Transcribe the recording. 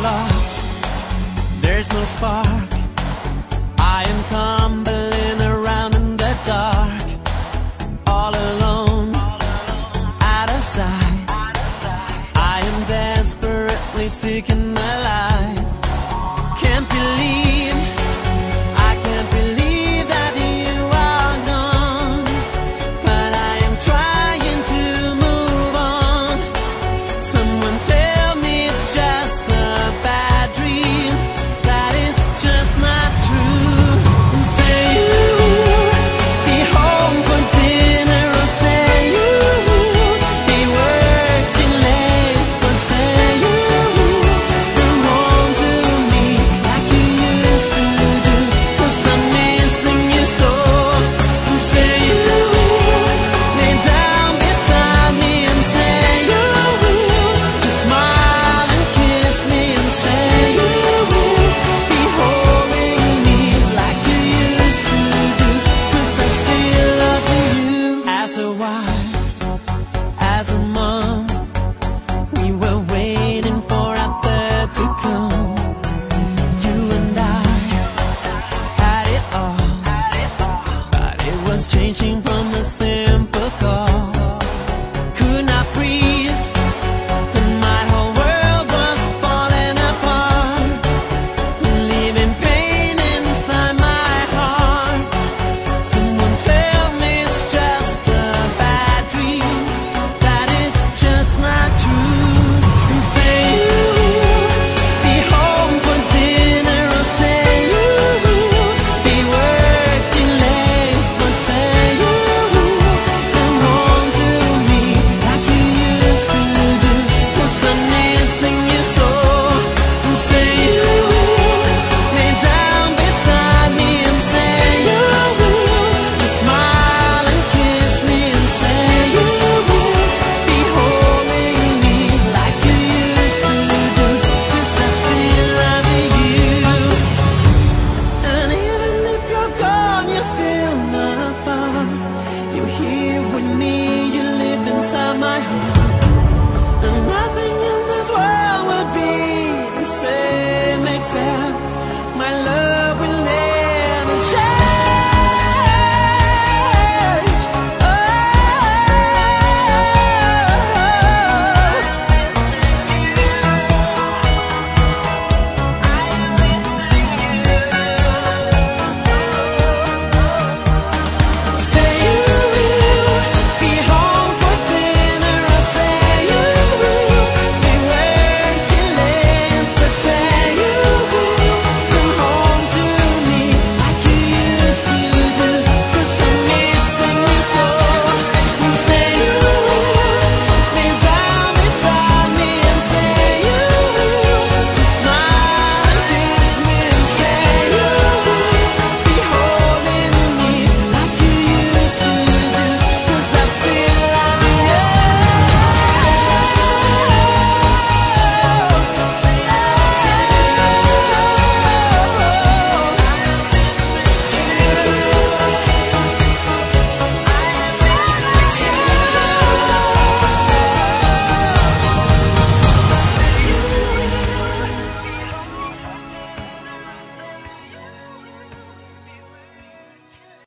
lost, there's no spark. I am tumbling around in the dark, all alone, out of sight. I am desperately seeking the light. Can't believe, I can't believe that you are gone, but I am trying to move on. Someone tell me it's just a bad dream, that it's just not true. And say you'll be home for dinner, or say you'll be working late, but say you'll come home to me like you used to do, 'cause I'm missing you so. And say you'll lay down beside me, and say you'll just smile and kiss me, and say you'll be holding me like you used to do, 'cause I still love you. As a wife, as a mom, we were waiting for our third to come. You and I had it all, but it was changing from a simple call. Could not breathe, and my whole world was falling apart, leaving pain inside my heart. Someone tell me it's just a bad dream, that it's just not true. And say you'll be home for dinner, or say you'll be working late, but say you'll come home to me like you used to do, 'cause I'm missing you so. And say you'll lay down beside me, and say you'll just smile and kiss me, and say you'll be holding me like you used to do, 'cause I still love you. And even if you're gone, you're still not far. You're here with me, you live inside my heart. And nothing in this world would be the same except my love.